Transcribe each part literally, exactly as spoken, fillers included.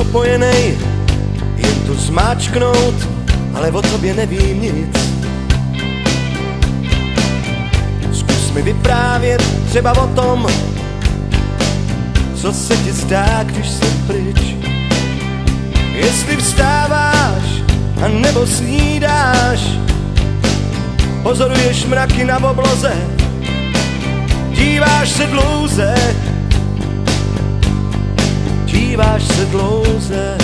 propojenej, jen tu zmáčknout, ale o tobě nevím nic. Zkus mi vyprávět třeba o tom, co se ti zdá, když jsem pryč. Jestli vstáváš, a nebo snídáš, pozoruješ mraky na obloze, díváš se dlouze, díváš se dlouze.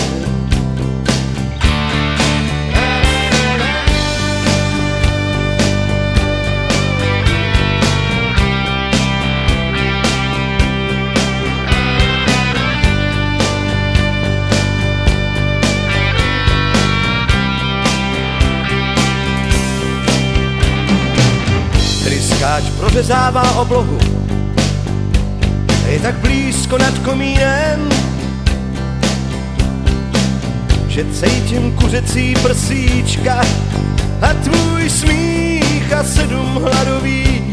Tryskáč prořezává oblohu, je tak blízko nad komínem, že cítím kuřecí prsíčka a tvůj smích a sedm hladových.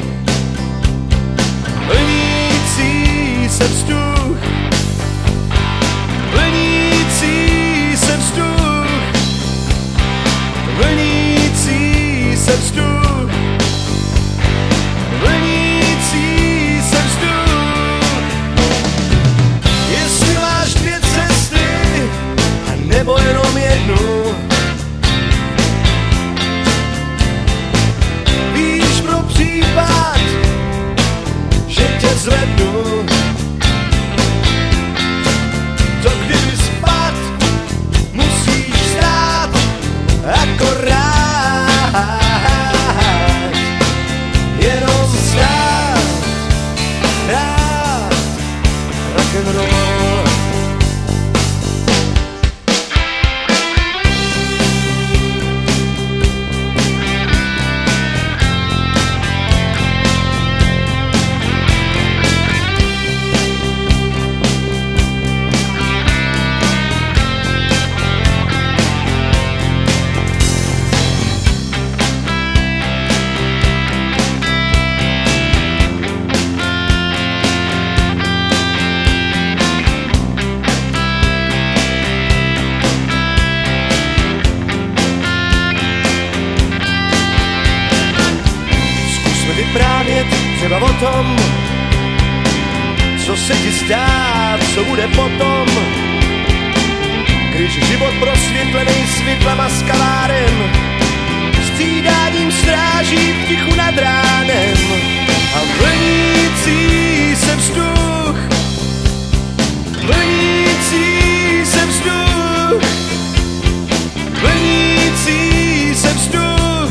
Vlnící se vzduch, vlnící se vzduch, vlnící se vzduch, vlnící se vzduch. Jestli máš dvě cesty, nebo jenom jednu, víš pro případ, že tě zvednu. To kdyby spad, musíš stát akorát. Jenom stát, rád, rock'n'roll. Vyprávět třeba o tom, co se ti zdá, co bude potom, když život prosvětlený světlama skaláren střídáním stráží v tichu nad ránem. A vlnící se vzduch, vlnící se vzduch, vlnící se vzduch,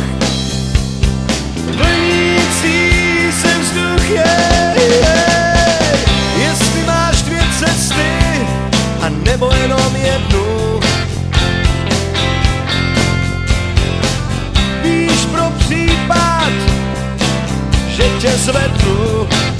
vlnící se vzduch, yeah, yeah. Jestli máš dvě cesty, a nebo jenom jednu, víš pro případ, že tě zvednu.